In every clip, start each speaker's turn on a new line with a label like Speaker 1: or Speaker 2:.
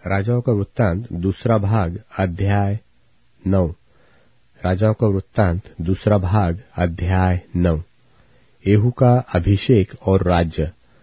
Speaker 1: राजाओं का वृत्तांत दूसरा भाग अध्याय 9। राजाओं का वृत्तांत दूसरा भाग अध्याय 9। येहू का अभिषेक और राज्य।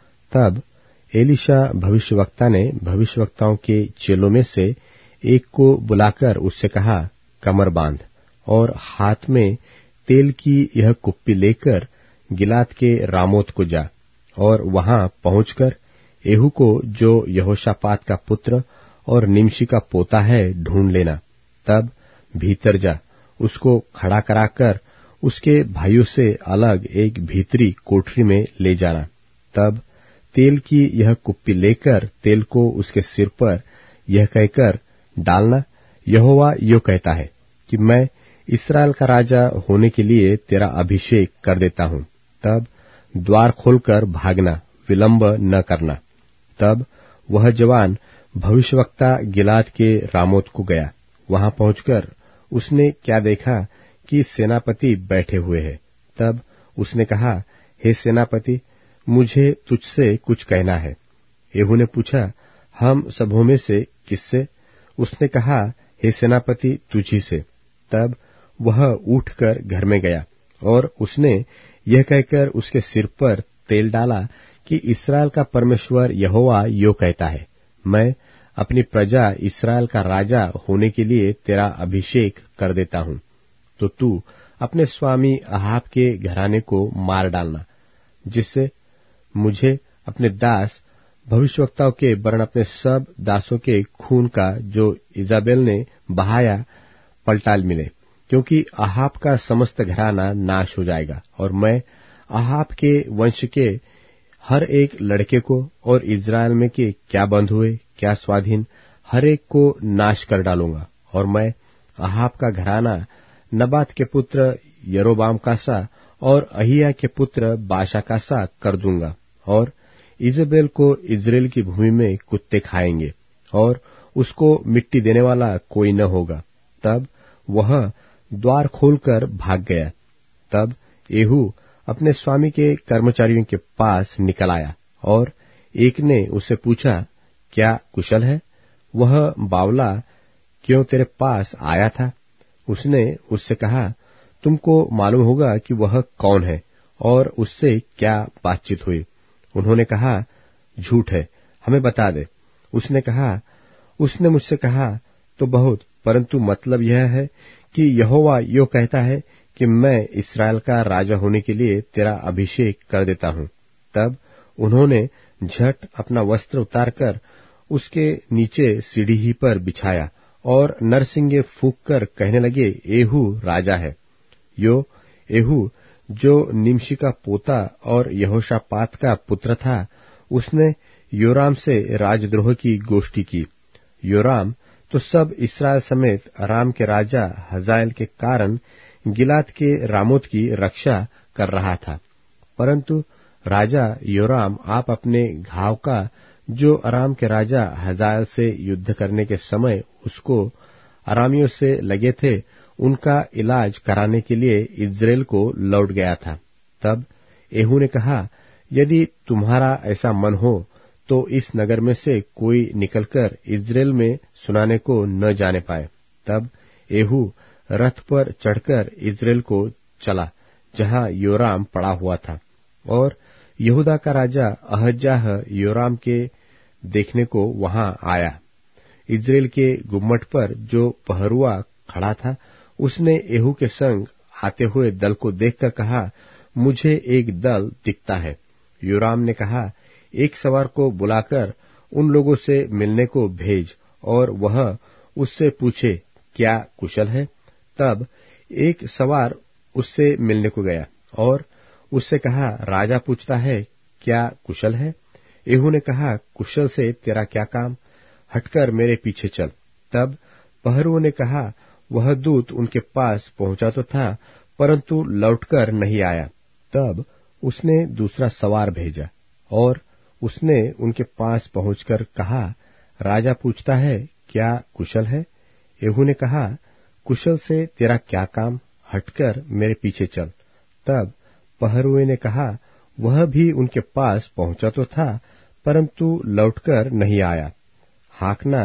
Speaker 1: तब एलीशा भविष्यवक्ता ने भविष्यवक्ताओं के चेलों में से एक को बुलाकर उससे कहा, कमर बांध और हाथ में तेल की यह कुप्पी लेकर गिलाद के रामोत को जा और वहां पहुंचकर येहू को, जो यहोशापात का पुत्र और निमशी का पोता है, ढूंढ लेना। तब भीतर जा, उसको खड़ा कराकर उसके भाइयों से अलग एक भीतरी कोठरी में ले जाना। तब तेल की यह कुप्पी लेकर तेल को उसके सिर पर यह कहकर डालना, यहोवा यो कहता है कि मैं इस्राएल का राजा होने के लिए तेरा अभिषेक कर देता हूं। तब द्वार खोलकर भागना, विलंब न करना। तब वह जवान भविष्यवक्ता गिलाद के रामोत को गया। वहां पहुंचकर उसने क्या देखा कि सेनापति बैठे हुए हैं। तब उसने कहा, हे सेनापति, मुझे तुझसे कुछ कहना है। येहू ने पूछा, हम सबों में से किससे? उसने कहा, हे सेनापति, तुझी से। तब वह उठकर घर में गया और उसने यह कहकर उसके सिर पर तेल डाला कि इस्राएल का परमेश्वर यहोवा यो कहता है, मैं अपनी प्रजा इस्राएल का राजा होने के लिए तेरा अभिषेक कर देता हूं। तो तू अपने स्वामी अहाब के घराने को मार डालना, जिससे मुझे अपने दास भविष्यवक्ताओं के वरन अपने सब दासों के खून का, जो इजाबेल ने बहाया, पलटाल मिले, क्योंकि अहाब का समस्त घराना नाश हो जाएगा और मैं अहाब के वंश के हर एक लड़के को और इस्राएल में के क्या बंद हुए क्या स्वाधीन, हर एक को नाश कर डालूंगा। और मैं अहाब का घराना नबात के पुत्र यरोबाम का सा और अहिया के पुत्र बाशा का सा कर दूंगा, और इजेबेल को इस्राएल की भूमि में कुत्ते खाएंगे और उसको मिट्टी देने वाला कोई न होगा। तब वह द्वार खोलकर भाग गया। तब येहू अपने स्वामी के कर्मचारियों के पास निकल आया और एक ने उससे पूछा, क्या कुशल है? वह बावला क्यों तेरे पास आया था? उसने उससे कहा, तुमको मालूम होगा कि वह कौन है और उससे क्या बातचीत हुई। उन्होंने कहा, झूठ है, हमें बता दे। उसने कहा, उसने मुझसे कहा तो बहुत, परंतु मतलब यह है कि यहोवा यो कहता है कि मैं इस्राएल का राजा होने के लिए तेरा अभिषेक कर देता हूं। तब उन्होंने झट अपना वस्त्र उतारकर उसके नीचे सीढ़ी ही पर बिछाया और नरसिंगे फूंक कर कहने लगे, येहू राजा है। यो येहू, जो निमशी का पोता और यहोशापात का पुत्र था, उसने योराम से राजद्रोह की गोष्ठी की। योराम तो सब इस्राएल समेत अराम के राजा हजाएल के कारण गिलाद के रामोत की रक्षा कर रहा था। परंतु राजा योराम आप अपने घाव का, जो अराम के राजा हजाएल से युद्ध करने के समय उसको अरामियों से लगे थे, उनका इलाज कराने के लिए इस्राएल को लौट गया था। तब येहू ने कहा, यदि तुम्हारा ऐसा मन हो तो इस नगर में से कोई निकलकर इस्राएल में सुनाने को न जाने पाए। तब येहू रथ पर चढ़कर इस्राएल को चला जहां योराम पड़ा हुआ था, और यहूदा का राजा अहज्याह योराम के देखने को वहां आया। इस्राएल के गुम्मट पर जो पहरुआ खड़ा था, उसने येहू के संग आते हुए दल को देखकर कहा, मुझे एक दल दिखता है। योराम ने कहा, एक सवार को बुलाकर उन लोगों से मिलने को भेज और वह उससे पूछे, क्या कुशल है? तब एक सवार उससे मिलने को गया और उससे कहा, राजा पूछता है, क्या कुशल है? येहू ने कहा, कुशल से तेरा क्या काम? हटकर मेरे पीछे चल। तब पहरुओं ने कहा, वह दूत उनके पास पहुंचा तो था, परंतु लौटकर नहीं आया। तब उसने दूसरा सवार भेजा और उसने उनके पास पहुंचकर कहा, राजा पूछता है, क्या कुशल है? येहू ने कहा, कुशल से तेरा क्या काम? हटकर मेरे पीछे चल। तब पहरुए ने कहा, वह भी उनके पास पहुंचा तो था, परंतु लौटकर नहीं आया। हाँकना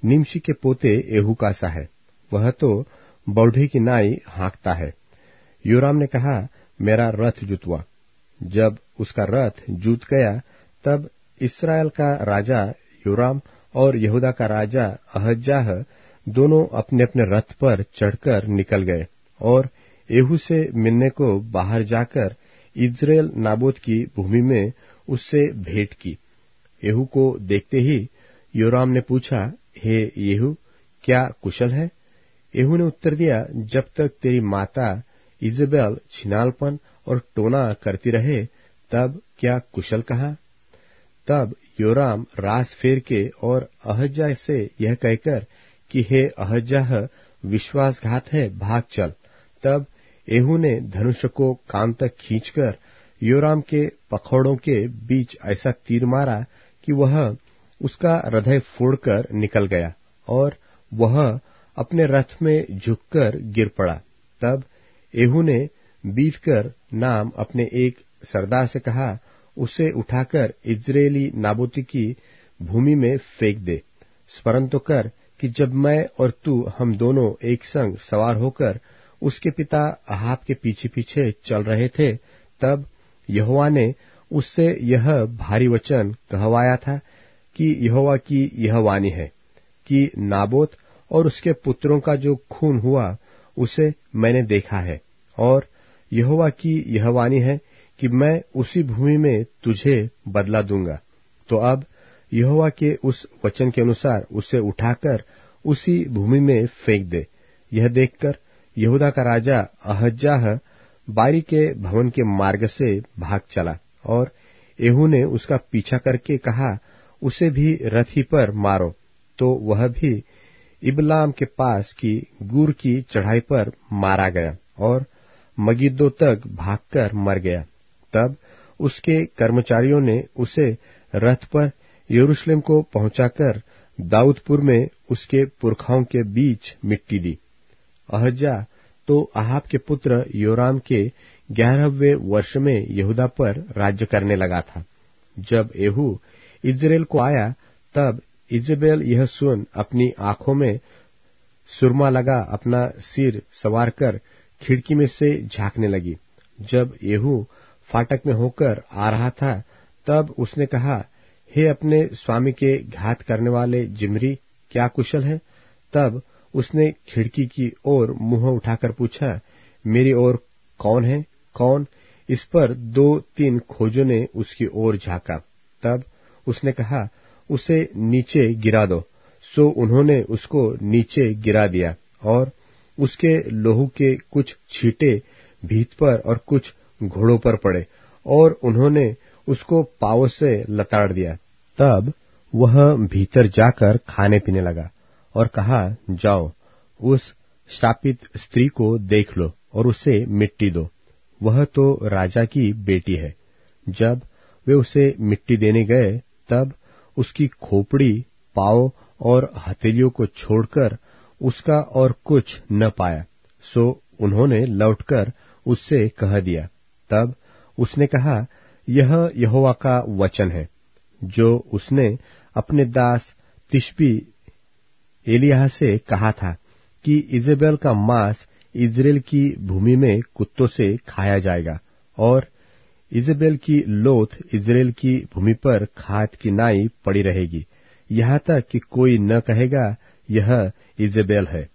Speaker 1: निमशी के पोते एहू का सा है, वह तो बौढ़े की नाई हाँकता है। योराम ने कहा, मेरा रथ जुतवा। जब उसका रथ जूत गया, तब इस्राएल का राजा योराम और यहूदा का राजा अहज्याह दोनों अपने अपने रथ पर चढ़कर निकल गए और एहू से मिलने को बाहर जाकर इज्रेल नाबोत की भूमि में उससे भेंट की। एहू को देखते ही योराम ने पूछा, हे येहू, क्या कुशल है? एहू ने उत्तर दिया, जब तक तेरी माता इजेबेल छिनालपन और टोना करती रहे, तब क्या कुशल कहा? तब योराम रास फेर के और अहज्याह से यह कहकर कि हे अहज्याह, विश्वासघात है, भाग चल। तब एहू ने धनुष को कान तक खींचकर योराम के पखौड़ों के बीच ऐसा तीर मारा कि वह उसका हृदय फोड़कर निकल गया और वह अपने रथ में झुककर गिर पड़ा। तब एहू ने बीतकर नाम अपने एक सरदार से कहा, उसे उठाकर इज्राएली नाबोती की भूमि में फेंक दे। स्मरण तो कर कि जब मैं और तू हम दोनों एक संग सवार होकर उसके पिता अहाब के पीछे पीछे चल रहे थे, तब यहोवा ने उससे यह भारी वचन कहवाया था कि यहोवा की यह वाणी है कि नाबोत और उसके पुत्रों का जो खून हुआ उसे मैंने देखा है, और यहोवा की यह वाणी है कि मैं उसी भूमि में तुझे बदला दूंगा। तो अब यहोवा के उस वचन के अनुसार उसे उठाकर उसी भूमि में फेंक दे। यह देखकर यहूदा का राजा अहज्याह बारी के भवन के मार्ग से भाग चला और एहू ने उसका पीछा करके कहा, उसे भी रथ ही पर मारो। तो वह भी इबलाम के पास की गुर की चढ़ाई पर मारा गया और मगिद्दो तक भागकर मर गया। तब उसके कर्मचारियों ने उसे रथ पर यरूशलेम को पहुंचाकर दाऊदपुर में उसके पुरखाओं के बीच मिट्टी दी। अहज्या तो अहाब के पुत्र योराम के 11वें वर्ष में यहूदा पर राज्य करने लगा था। जब एहू इज्रेल को आया, तब इजेबेल यह सुन अपनी आंखों में सुरमा लगा अपना सिर सवार कर खिड़की में से झांकने लगी। जब एहू फाटक में होकर आ रहा था, तब उसने कहा, हे अपने स्वामी के घात करने वाले जिम्री, क्या कुशल है? तब उसने खिड़की की ओर मुंह उठाकर पूछा, मेरी ओर कौन है? कौन? इस पर 2-3 खोजों ने उसकी ओर झांका। तब उसने कहा, उसे नीचे गिरा दो। सो उन्होंने उसको नीचे गिरा दिया और उसके लोहू के कुछ छींटे भीत पर और कुछ घोड़ों पर पड़े और उन्होंने उसको पांवों से लताड़ दिया। तब वह भीतर जाकर खाने पीने लगा और कहा, जाओ उस शापित स्त्री को देख लो और उसे मिट्टी दो, वह तो राजा की बेटी है। जब वे उसे मिट्टी देने गए, तब उसकी खोपड़ी, पांव और हथेलियों को छोड़कर उसका और कुछ न पाया। सो उन्होंने लौटकर उससे कह दिया। तब उसने कहा, यह यहोवा का वचन है जो उसने अपने दास तिशबी एलिय्याह से कहा था कि इजेबेल का मांस इज्रेल की भूमि में कुत्तों से खाया जाएगा और इजेबेल की लोथ इज्रेल की भूमि पर खाद की नाई पड़ी रहेगी, यहाँ तक कि कोई न कहेगा यह इजेबेल है।